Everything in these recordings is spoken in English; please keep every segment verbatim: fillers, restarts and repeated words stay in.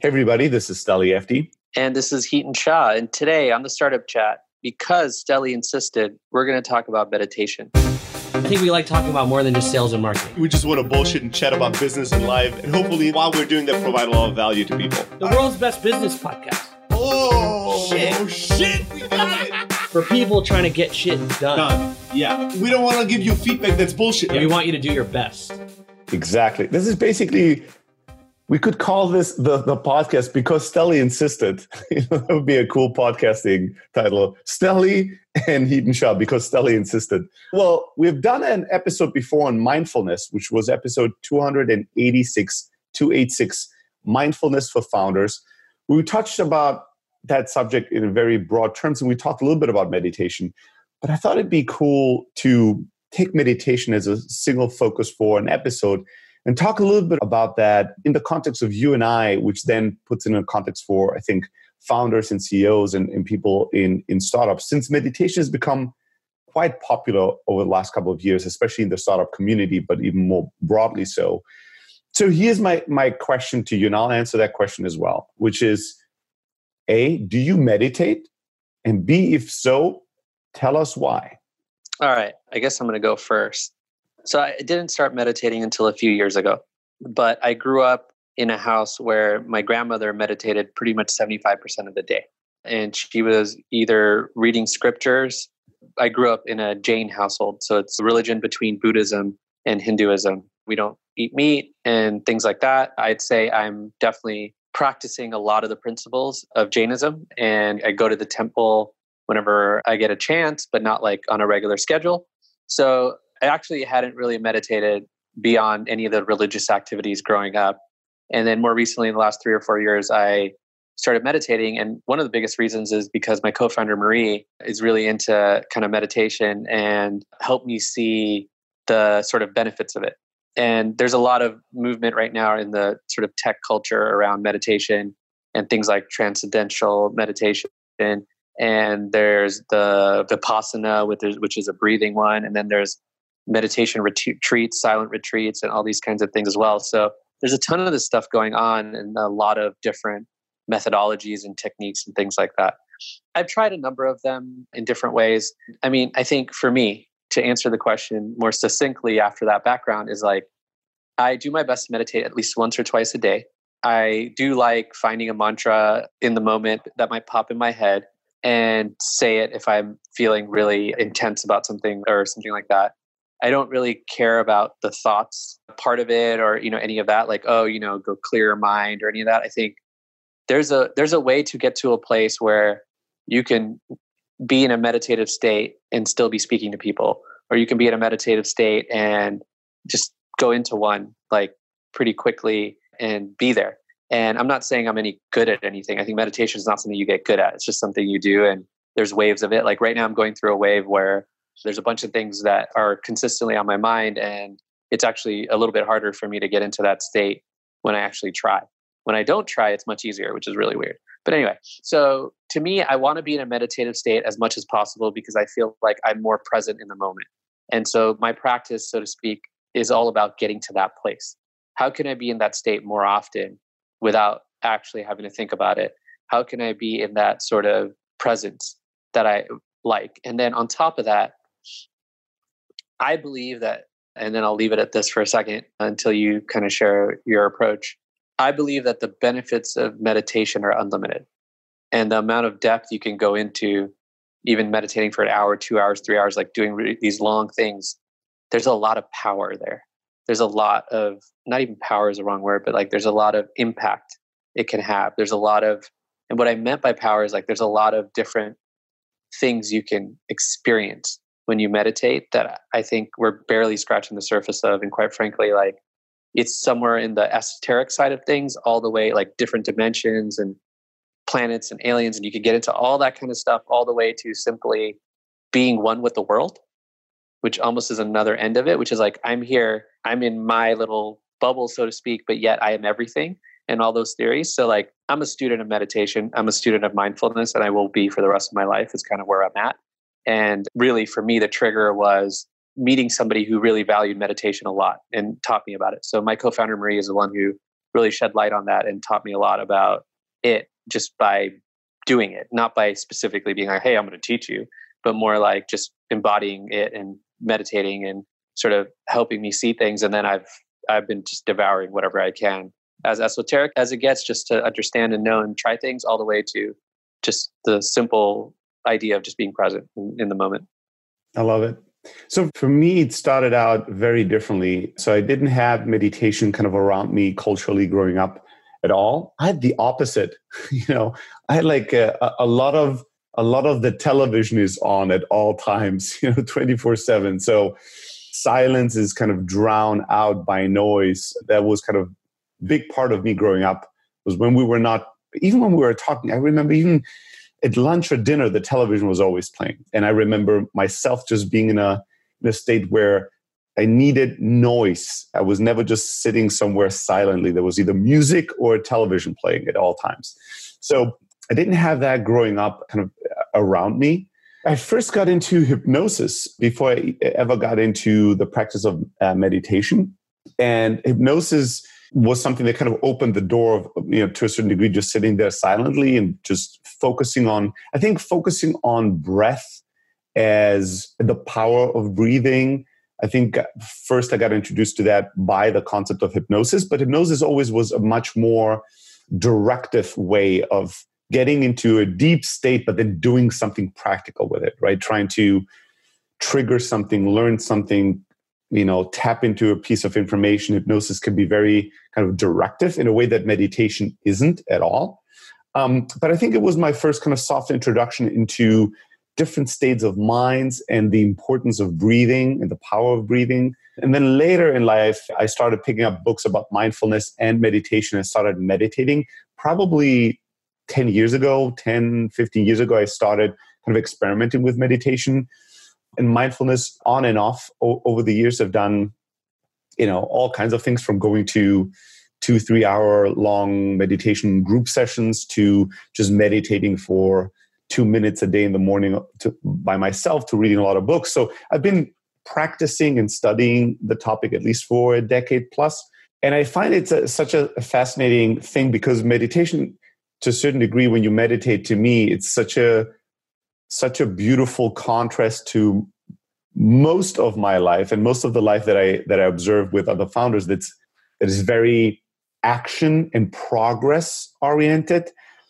Hey everybody, this is Steli Efti. And this is Hiten Shah. And today on the Startup Chat, because Steli insisted, we're going to talk about meditation. I think we like talking about more than just sales and marketing. We just want to bullshit and chat about business and life. And hopefully while we're doing that, provide a lot of value to people. The world's best business podcast. Oh, shit. Oh, shit. We got it. For people trying to get shit done. Done. Yeah. We don't want to give you feedback that's bullshit. Yeah, we want you to do your best. Exactly. This is basically... We could call this the, the podcast because Steli insisted. That would be a cool podcasting title. Steli and Hiten Shah, because Steli insisted. Well, we've done an episode before on mindfulness, which was episode two eighty-six, two eighty-six, Mindfulness for Founders. We touched about that subject in very broad terms, and we talked a little bit about meditation. But I thought it'd be cool to take meditation as a single focus for an episode and talk a little bit about that in the context of you and I, which then puts in a context for, I think, founders and C E Os and, and people in, in startups. Since meditation has become quite popular over the last couple of years, especially in the startup community, but even more broadly so. So here's my, my question to you, and I'll answer that question as well, which is, A, do you meditate? And B, if so, tell us why. All right. I guess I'm going to go first. So I didn't start meditating until a few years ago, but I grew up in a house where my grandmother meditated pretty much seventy-five percent of the day. And she was either reading scriptures. I grew up in a Jain household. So it's a religion between Buddhism and Hinduism. We don't eat meat and things like that. I'd say I'm definitely practicing a lot of the principles of Jainism. And I go to the temple whenever I get a chance, but not like on a regular schedule. So I actually hadn't really meditated beyond any of the religious activities growing up. And then more recently, in the last three or four years, I started meditating. And one of the biggest reasons is because my co-founder, Marie, is really into kind of meditation and helped me see the sort of benefits of it. And there's a lot of movement right now in the sort of tech culture around meditation and things like transcendental meditation. And there's the Vipassana, which is a breathing one. And then there's meditation retreats, silent retreats, and all these kinds of things as well. So there's a ton of this stuff going on and a lot of different methodologies and techniques and things like that. I've tried a number of them in different ways. I mean, I think for me, to answer the question more succinctly after that background is like, I do my best to meditate at least once or twice a day. I do like finding a mantra in the moment that might pop in my head and say it if I'm feeling really intense about something or something like that. I don't really care about the thoughts part of it or, you know, any of that, like, oh, you know, go clear your mind or any of that. I think there's a there's a way to get to a place where you can be in a meditative state and still be speaking to people, or you can be in a meditative state and just go into one like pretty quickly and be there. And I'm not saying I'm any good at anything. I think meditation is not something you get good at. It's just something you do. And there's waves of it. Like right now I'm going through a wave where there's a bunch of things that are consistently on my mind, and it's actually a little bit harder for me to get into that state when I actually try. When I don't try, it's much easier, which is really weird. But anyway, so to me, I want to be in a meditative state as much as possible because I feel like I'm more present in the moment. And so my practice, so to speak, is all about getting to that place. How can I be in that state more often without actually having to think about it? How can I be in that sort of presence that I like? And then on top of that, I believe that, and then I'll leave it at this for a second until you kind of share your approach. I believe that the benefits of meditation are unlimited. And the amount of depth you can go into, even meditating for an hour, two hours, three hours, like doing re- these long things, there's a lot of power there. There's a lot of, not even power is the wrong word, but like there's a lot of impact it can have. There's a lot of, and what I meant by power is like there's a lot of different things you can experience when you meditate that I think we're barely scratching the surface of. And quite frankly, like it's somewhere in the esoteric side of things, all the way like different dimensions and planets and aliens. And you could get into all that kind of stuff all the way to simply being one with the world, which almost is another end of it, which is like, I'm here, I'm in my little bubble, so to speak, but yet I am everything and all those theories. So like, I'm a student of meditation. I'm a student of mindfulness, and I will be for the rest of my life is kind of where I'm at. And really for me, the trigger was meeting somebody who really valued meditation a lot and taught me about it. So my co-founder, Marie, is the one who really shed light on that and taught me a lot about it just by doing it, not by specifically being like, hey, I'm going to teach you, but more like just embodying it and meditating and sort of helping me see things. And then I've I've been just devouring whatever I can, as esoteric as it gets, just to understand and know and try things, all the way to just the simple idea of just being present in, in the moment. I love it. So for me, it started out very differently. So I didn't have meditation kind of around me culturally growing up at all. I had the opposite. You know, I had like a, a lot of a lot of the television is on at all times, you know, twenty-four seven. So silence is kind of drowned out by noise. That was kind of a big part of me growing up, was when we were not, even when we were talking, I remember even at lunch or dinner, the television was always playing. And I remember myself just being in a, in a state where I needed noise. I was never just sitting somewhere silently. There was either music or television playing at all times. So I didn't have that growing up kind of around me. I first got into hypnosis before I ever got into the practice of uh, meditation. And hypnosis was something that kind of opened the door of, you know, to a certain degree, just sitting there silently and just focusing on, I think focusing on breath as the power of breathing. I think first I got introduced to that by the concept of hypnosis, but hypnosis always was a much more directive way of getting into a deep state, but then doing something practical with it, right? Trying to trigger something, learn something, you know, tap into a piece of information. Hypnosis can be very kind of directive in a way that meditation isn't at all. Um, but I think it was my first kind of soft introduction into different states of minds and the importance of breathing and the power of breathing. And then later in life, I started picking up books about mindfulness and meditation and started meditating. Probably ten years ago, ten, fifteen years ago, I started kind of experimenting with meditation and mindfulness on and off o- over the years. I've done, you know, all kinds of things, from going to two, three hour long meditation group sessions to just meditating for two minutes a day in the morning to, by myself, to reading a lot of books. So I've been practicing and studying the topic at least for a decade plus. And I find it's a, such a fascinating thing, because meditation, to a certain degree, when you meditate, to me, it's such a such a beautiful contrast to most of my life and most of the life that I that I observe with other founders. That's that is very action and progress oriented.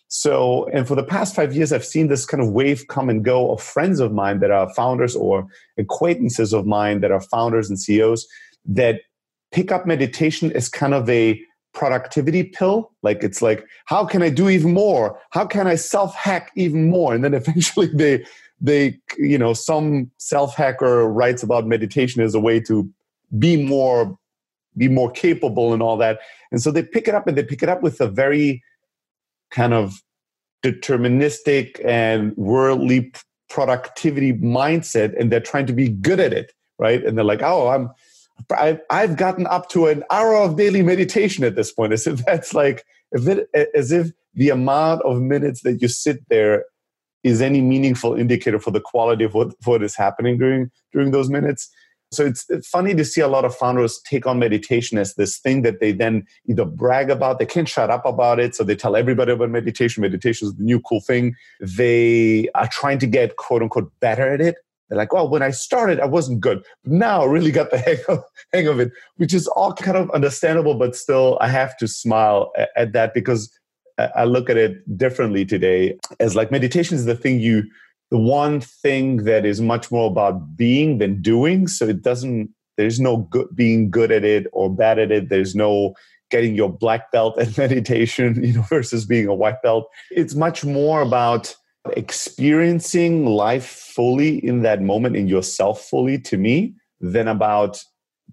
So, and for the past five years, I've seen this kind of wave come and go of friends of mine that are founders, or acquaintances of mine that are founders and C E Os, that pick up meditation as kind of a productivity pill. Like, it's like, how can I do even more? How can I self-hack even more? And then eventually they, they, you know, some self-hacker writes about meditation as a way to be more, be more capable and all that. And so they pick it up, and they pick it up with a very kind of deterministic and worldly productivity mindset. And they're trying to be good at it. Right. And they're like, oh, I'm, I've, I've gotten up to an hour of daily meditation at this point. As if that's like, if it, as if the amount of minutes that you sit there is any meaningful indicator for the quality of what, what is happening during, during those minutes. So it's, it's funny to see a lot of founders take on meditation as this thing that they then either brag about, they can't shut up about it, so they tell everybody about meditation. Meditation is the new cool thing. They are trying to get, quote unquote, better at it. They're like, well, when I started, I wasn't good. But now I really got the hang of, hang of it, which is all kind of understandable, but still I have to smile at, at that, because I look at it differently today as like meditation is the thing you, the one thing that is much more about being than doing. So it doesn't, there's no good being good at it or bad at it. There's no getting your black belt at meditation, you know, versus being a white belt. It's much more about experiencing life fully in that moment, in yourself fully, to me, than about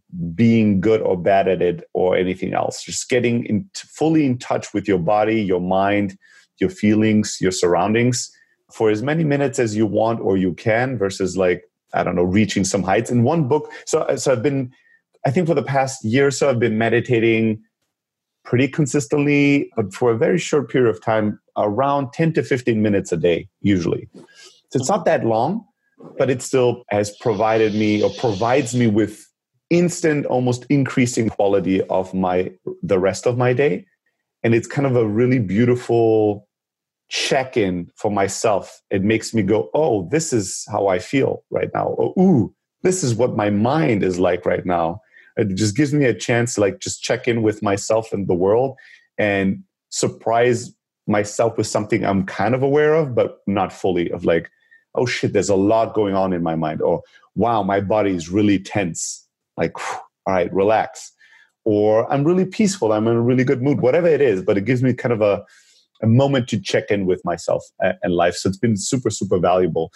being good or bad at it or anything else. Just getting in, fully in touch with your body, your mind, your feelings, your surroundings for as many minutes as you want or you can, versus like, I don't know, reaching some heights. In one book, so, so I've been, I think for the past year or so, I've been meditating pretty consistently, but for a very short period of time, around ten to fifteen minutes a day, usually. So it's not that long, but it still has provided me or provides me with instant, almost increasing quality of my the rest of my day. And it's kind of a really beautiful check-in for myself. It makes me go, oh, this is how I feel right now. Oh, ooh, this is what my mind is like right now. It just gives me a chance to like just check in with myself and the world and surprise myself with something I'm kind of aware of, but not fully, of like, oh shit, there's a lot going on in my mind. Or wow, my body is really tense. Like, all right, relax. Or I'm really peaceful. I'm in a really good mood, whatever it is. But it gives me kind of a, a moment to check in with myself and life. So it's been super, super valuable.